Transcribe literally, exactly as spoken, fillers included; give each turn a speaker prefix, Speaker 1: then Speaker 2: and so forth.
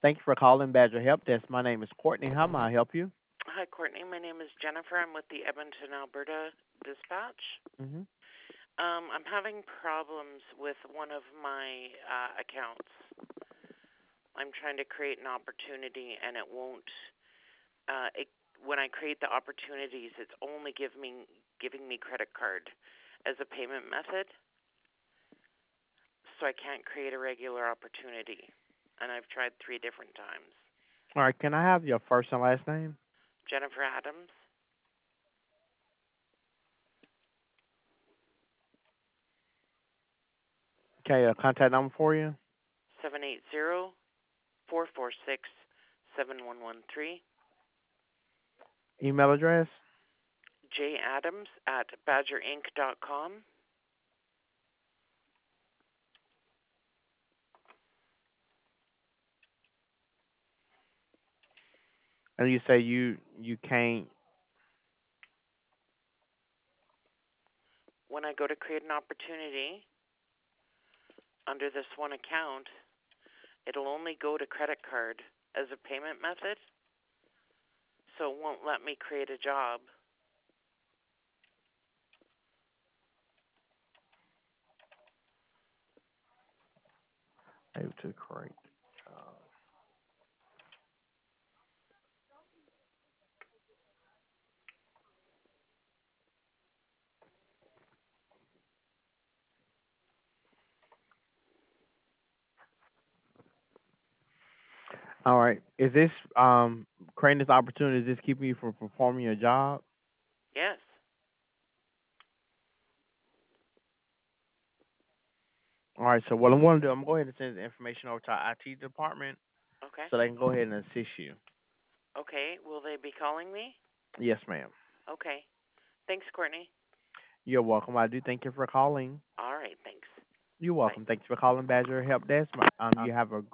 Speaker 1: Thank you for calling Badger Help Desk. My name is Courtney. How may I help you?
Speaker 2: Hi, Courtney. My name is Jennifer. I'm with the Edmonton, Alberta Dispatch.
Speaker 1: Mm-hmm.
Speaker 2: Um, I'm having problems with one of my uh, accounts. I'm trying to create an opportunity, and it won't. Uh, it, when I create the opportunities, it's only giving me, giving me credit card as a payment method, so I can't create a regular opportunity. And I've tried three different times.
Speaker 1: All right. Can I have your first and last name?
Speaker 2: Jennifer Adams,
Speaker 1: Okay. A contact number for you.
Speaker 2: seven eight zero, four four six, seven one one three.
Speaker 1: Email address.
Speaker 2: J Adams at badger inc dot com.
Speaker 1: And you say you you can't.
Speaker 2: When I go to create an opportunity under this one account, it'll only go to credit card as a payment method, so it won't let me create a job.
Speaker 1: Able to correct. Uh, all right. Is this um creating this opportunity? Is this keeping you from performing your job?
Speaker 2: Yes.
Speaker 1: All right. So what I'm going to do, I'm going to go ahead and send the information over to our I T department
Speaker 2: Okay.
Speaker 1: so they can go ahead and assist you.
Speaker 2: Okay. Will they be calling me?
Speaker 1: Yes, ma'am.
Speaker 2: Okay. Thanks, Courtney.
Speaker 1: You're welcome. I do thank you for calling.
Speaker 2: All right. Thanks.
Speaker 1: You're
Speaker 2: Bye.
Speaker 1: welcome. Thank you for calling Badger Help Desk. Um, you have a